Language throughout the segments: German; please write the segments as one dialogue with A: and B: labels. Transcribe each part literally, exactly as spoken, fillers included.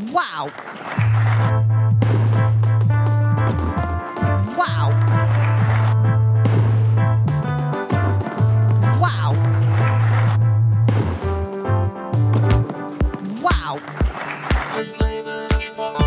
A: Wow! Wow! Wow! Wow!
B: Es lebe der Sport.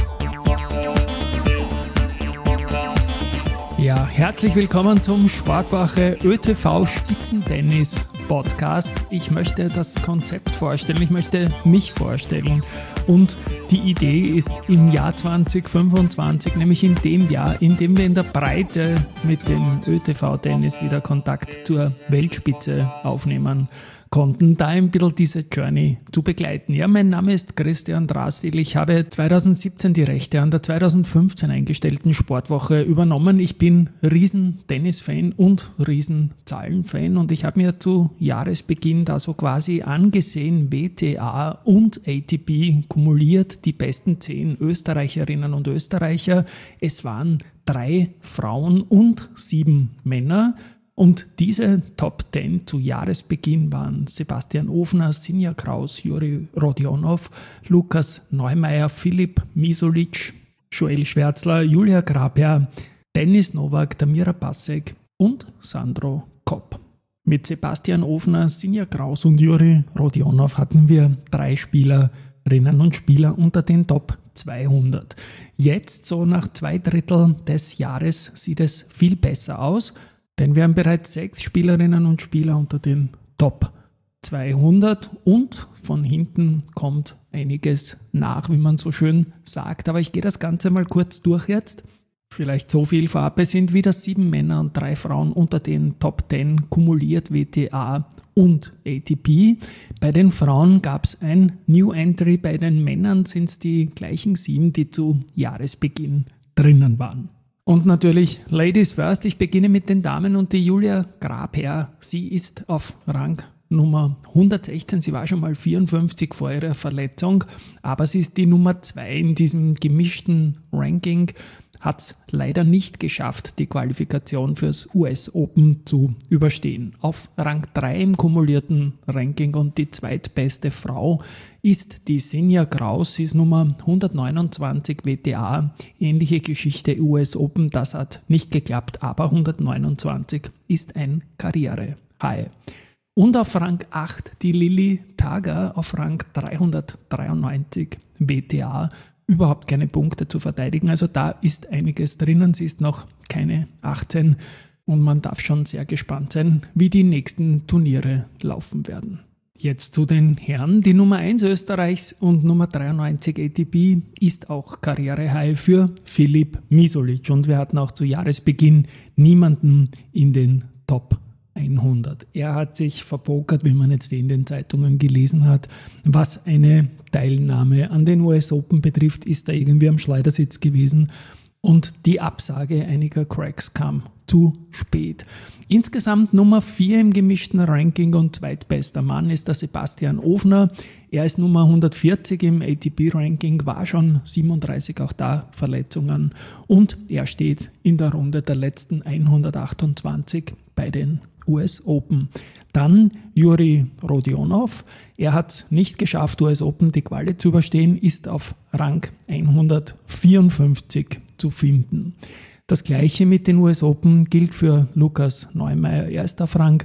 C: Ja, herzlich willkommen zum Sportwoche ÖTV Spitzentennis Podcast. Ich möchte das Konzept vorstellen, ich möchte mich vorstellen und die Idee ist im Jahr zwanzig fünfundzwanzig, nämlich in dem Jahr, in dem wir in der Breite mit dem ÖTV-Tennis wieder Kontakt zur Weltspitze aufnehmen konnten, da ein bisschen diese Journey zu begleiten. Ja, mein Name ist Christian Drastil. Ich habe zweitausendsiebzehn die Rechte an der zweitausendfünfzehn eingestellten Sportwoche übernommen. Ich bin riesen Tennis-Fan und riesen Zahlen-Fan und ich habe mir zu Jahresbeginn da so quasi angesehen, W T A und A T P kumuliert die besten zehn Österreicherinnen und Österreicher. Es waren drei Frauen und sieben Männer. Und diese Top zehn zu Jahresbeginn waren Sebastian Ofner, Sinja Kraus, Juri Rodionov, Lukas Neumeier, Filip Misolic, Joel Schwärzler, Julia Grabherr, Denis Nowak, Damira Passek und Sandro Kopp. Mit Sebastian Ofner, Sinja Kraus und Juri Rodionov hatten wir drei Spielerinnen und Spieler unter den Top zweihundert. Jetzt, so nach zwei Drittel des Jahres, sieht es viel besser aus. Denn wir haben bereits sechs Spielerinnen und Spieler unter den Top zweihundert und von hinten kommt einiges nach, wie man so schön sagt. Aber ich gehe das Ganze mal kurz durch jetzt. Vielleicht so viel vorab, es sind wieder sieben Männer und drei Frauen unter den Top zehn kumuliert, W T A und A T P. Bei den Frauen gab es ein New Entry, bei den Männern sind es die gleichen sieben, die zu Jahresbeginn drinnen waren. Und natürlich Ladies first, ich beginne mit den Damen und die Julia Grabherr, sie ist auf Rang Nummer hundertsechzehn, sie war schon mal vierundfünfzig vor ihrer Verletzung, aber sie ist die Nummer zwei in diesem gemischten Ranking, hat es leider nicht geschafft, die Qualifikation fürs U S Open zu überstehen. Auf Rang drei im kumulierten Ranking und die zweitbeste Frau ist die Sinja Kraus, sie ist Nummer hundertneunundzwanzig W T A, ähnliche Geschichte U S Open, das hat nicht geklappt, aber hundertneunundzwanzig ist ein Karriere-High. Und auf Rang acht die Lilly Tager, auf Rang dreihundertdreiundneunzig W T A, überhaupt keine Punkte zu verteidigen, also da ist einiges drinnen, sie ist noch keine achtzehn und man darf schon sehr gespannt sein, wie die nächsten Turniere laufen werden. Jetzt zu den Herren. Die Nummer eins Österreichs und Nummer dreiundneunzig A T P ist auch Karrierehigh für Filip Misolic. Und wir hatten auch zu Jahresbeginn niemanden in den Top hundert. Er hat sich verpokert, wie man jetzt in den Zeitungen gelesen hat. Was eine Teilnahme an den U S Open betrifft, ist er irgendwie am Schleudersitz gewesen. Und die Absage einiger Cracks kam zu spät. Insgesamt Nummer vier im gemischten Ranking und zweitbester Mann ist der Sebastian Ofner. Er ist Nummer hundertvierzig im A T P-Ranking, war schon siebenunddreißig, auch da Verletzungen. Und er steht in der Runde der letzten hundertachtundzwanzig bei den U S Open. Dann Juri Rodionov. Er hat es nicht geschafft, U S Open die Quali zu überstehen, ist auf Rang hundertvierundfünfzig zu finden. Das gleiche mit den U S Open gilt für Lukas Neumeier. Er ist auf Rang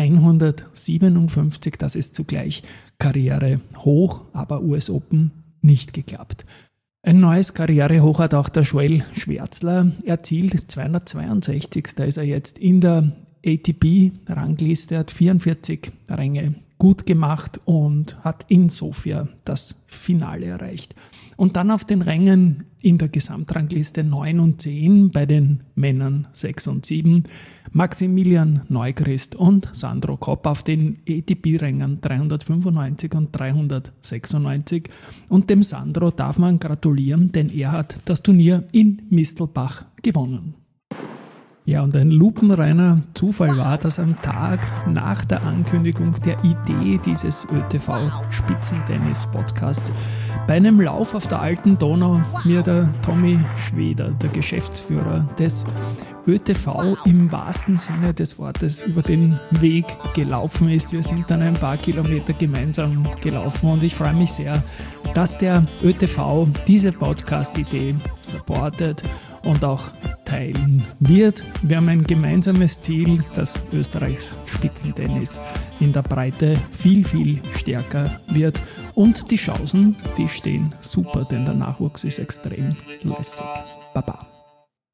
C: hundertsiebenundfünfzig, das ist zugleich Karriere hoch, aber U S Open nicht geklappt. Ein neues Karrierehoch hat auch der Joel Schwärzler erzielt, zweihundertzweiundsechzig. Da ist er jetzt in der A T P-Rangliste, hat vierundvierzig Ränge gut gemacht und hat in Sofia das Finale erreicht. Und dann auf den Rängen in der Gesamtrangliste neun und zehn, bei den Männern sechs und sieben, Maximilian Neuchrist und Sandro Kopp auf den A T P-Rängen dreihundertfünfundneunzig und dreihundertsechsundneunzig. Und dem Sandro darf man gratulieren, denn er hat das Turnier in Mistelbach gewonnen. Ja, und ein lupenreiner Zufall war, dass am Tag nach der Ankündigung der Idee dieses ÖTV-Spitzentennis-Podcasts bei einem Lauf auf der Alten Donau mir der Tommy Schweder, der Geschäftsführer des ÖTV, im wahrsten Sinne des Wortes über den Weg gelaufen ist. Wir sind dann ein paar Kilometer gemeinsam gelaufen und ich freue mich sehr, dass der ÖTV diese Podcast-Idee supportet und auch teilen wird. Wir haben ein gemeinsames Ziel, dass Österreichs Spitzentennis in der Breite viel, viel stärker wird und die Chancen, die stehen super, denn der Nachwuchs ist extrem lässig. Baba.